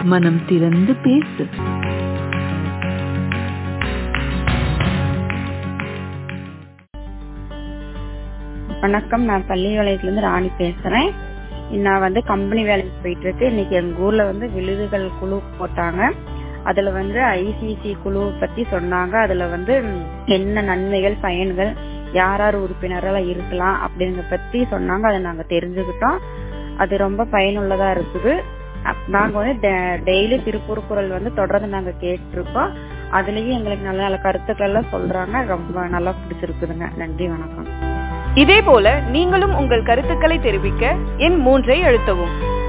மனம் திறந்து பேசு. வணக்கம், நான் பள்ளிவாளையத்துலேருந்து ராணி பேசுகிறேன். நான் கம்பெனி வேலைக்கு போயிட்டு இருக்கு. இன்னைக்கு எங்கள் ஊரில் விழுதுகள் குழு போட்டாங்க. அதில் ஐசிசி குழு பற்றி சொன்னாங்க. அதில் என்ன நன்மைகள் பயன்கள், யார் யார் உறுப்பினராக இருக்கலாம் அப்படிங்கிற பற்றி சொன்னாங்க. அதை நாங்கள் தெரிஞ்சுக்கிட்டோம். அது ரொம்ப பயனுள்ளதாக இருக்குது. நாங்கள் டெய்லி திருக்குறள் தொடர்ந்து நாங்கள் கேட்டிருக்கோம். அதுலேயும் எங்களுக்கு நல்ல நல்ல கருத்துக்கள் எல்லாம் சொல்கிறாங்க. ரொம்ப நல்லா பிடிச்சிருக்குதுங்க. நன்றி, வணக்கம். இதே போல நீங்களும் உங்கள் கருத்துக்களை தெரிவிக்க எண் 3 அழுத்தவும்.